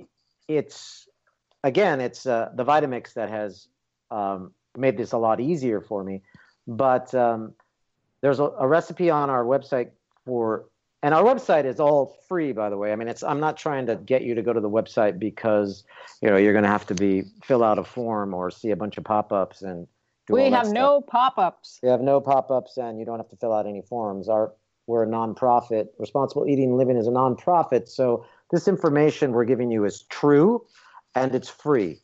it's again, it's uh, the Vitamix that has um, made this a lot easier for me. But um, there's a, a recipe on our website for, and our website is all free, by the way. I mean, it's I'm not trying to get you to go to the website because you know you're going to have to be fill out a form or see a bunch of pop-ups and do We all that have stuff. no pop-ups. We have no pop-ups, and you don't have to fill out any forms. Our we're a nonprofit. Responsible Eating Living is a nonprofit, so this information we're giving you is true, and it's free.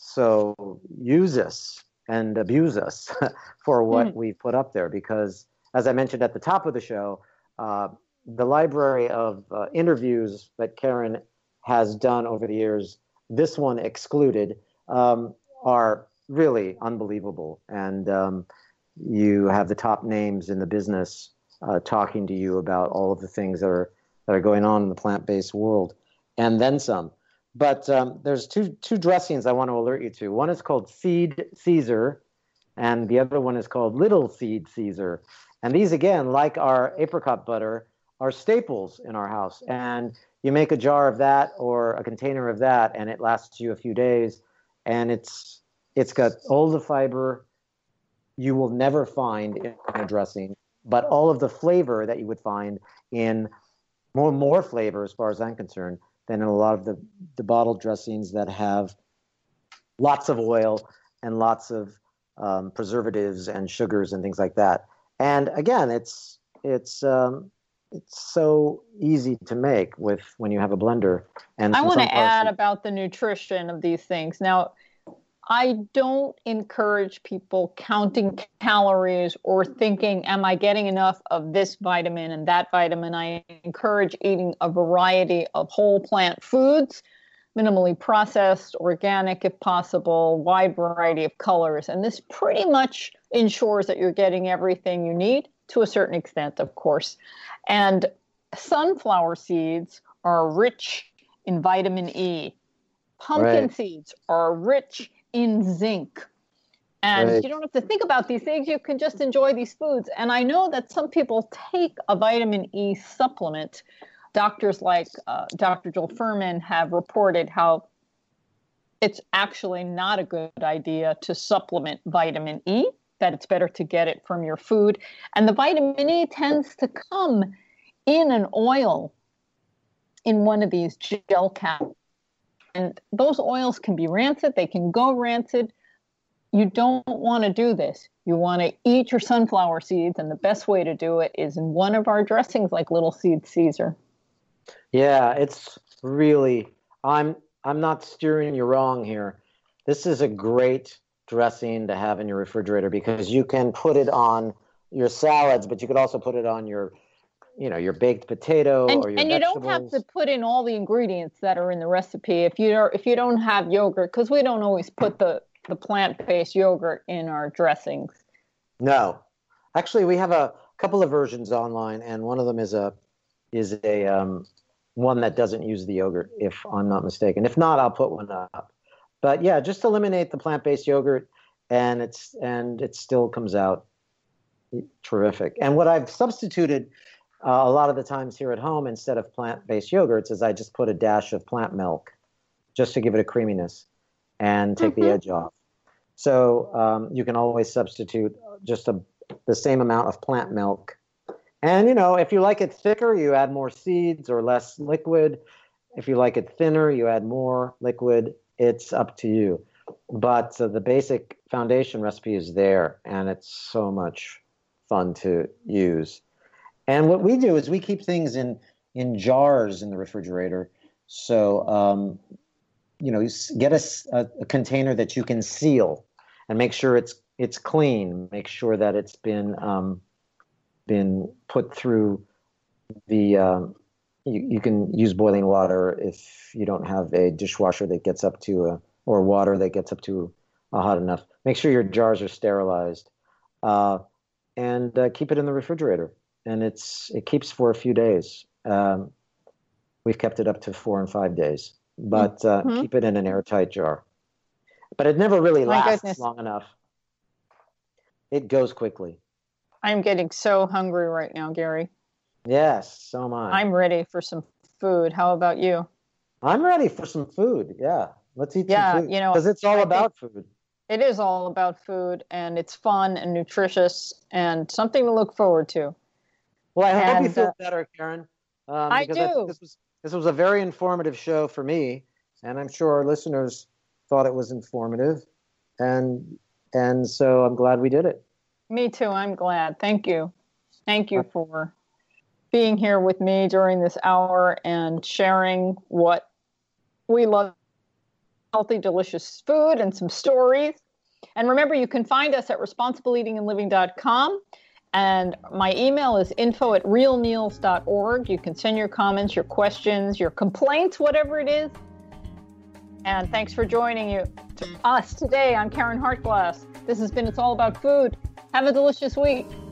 So use us and abuse us for what mm. we put up there, because as I mentioned at the top of the show, uh, the library of uh, interviews that Karen has done over the years, this one excluded, um, are really unbelievable. And um, you have the top names in the business uh, talking to you about all of the things that are that are going on in the plant-based world, and then some. But um, there's two two dressings I want to alert you to. One is called Seed Caesar, and the other one is called Little Seed Caesar. And these, again, like our apricot butter, are staples in our house. And you make a jar of that or a container of that, and it lasts you a few days. And it's it's got all the fiber you will never find in a dressing, but all of the flavor that you would find in more more flavor, as far as I'm concerned, than in a lot of the, the bottled dressings that have lots of oil and lots of um, preservatives and sugars and things like that. And again, it's it's um, it's so easy to make with when you have a blender. And I want to add seeds. About the nutrition of these things. Now, I don't encourage people counting calories or thinking, am I getting enough of this vitamin and that vitamin? I encourage eating a variety of whole plant foods, minimally processed, organic if possible, wide variety of colors. And this pretty much ensures that you're getting everything you need, to a certain extent, of course. And sunflower seeds are rich in vitamin E. Pumpkin right. seeds are rich in zinc. And right. you don't have to think about these things. You can just enjoy these foods. And I know that some people take a vitamin E supplement. Doctors like uh, Doctor Joel Fuhrman have reported how it's actually not a good idea to supplement vitamin E, that it's better to get it from your food. And the vitamin E tends to come in an oil in one of these gel caps. And those oils can be rancid. They can go rancid. You don't want to do this. You want to eat your sunflower seeds, and the best way to do it is in one of our dressings like Little Seed Caesar. Yeah, it's really, I'm I'm not steering you wrong here. This is a great dressing to have in your refrigerator because you can put it on your salads, but you could also put it on your you know, your baked potato and, or your and you vegetables. Don't have to put in all the ingredients that are in the recipe if you don't, if you don't have yogurt, because we don't always put the, the plant-based yogurt in our dressings. No. Actually, we have a couple of versions online, and one of them is a is a um, one that doesn't use the yogurt, if I'm not mistaken. If not, I'll put one up. But yeah, just eliminate the plant-based yogurt, and it's and it still comes out terrific. And what I've substituted Uh, a lot of the times here at home, instead of plant-based yogurts, is I just put a dash of plant milk just to give it a creaminess and take mm-hmm. the edge off. So um, you can always substitute just a, the same amount of plant milk. And, you know, if you like it thicker, you add more seeds or less liquid. If you like it thinner, you add more liquid. It's up to you. But uh, the basic foundation recipe is there, and it's so much fun to use. And what we do is we keep things in, in jars in the refrigerator. So, um, you know, you get a, a, a container that you can seal and make sure it's it's clean. Make sure that it's been um, been put through the um, you, you can use boiling water if you don't have a dishwasher that gets up to a, or water that gets up to uh, hot enough. Make sure your jars are sterilized, uh, and uh, keep it in the refrigerator. And it's it keeps for a few days. Um, we've kept it up to four and five days, but uh, Mm-hmm. keep it in an airtight jar. But it never really My lasts goodness. long enough. It goes quickly. I'm getting so hungry right now, Gary. Yes, so am I. I'm ready for some food. How about you? I'm ready for some food. Yeah, let's eat Yeah, some food. you know, because it's all I about food. It is all about food, and it's fun and nutritious and something to look forward to. Well, I hope you And, feel uh, better, Karen. Um, I because I think do. this was this was a very informative show for me, and I'm sure our listeners thought it was informative, and and so I'm glad we did it. Me too. I'm glad. Thank you. Thank you for being here with me during this hour and sharing what we love, healthy, delicious food and some stories. And remember, you can find us at responsible eating and living dot com. And my email is info at real meals dot org. You can send your comments, your questions, your complaints, whatever it is. And thanks for joining you to us today. I'm Karen Hartglass. This has been It's All About Food. Have a delicious week.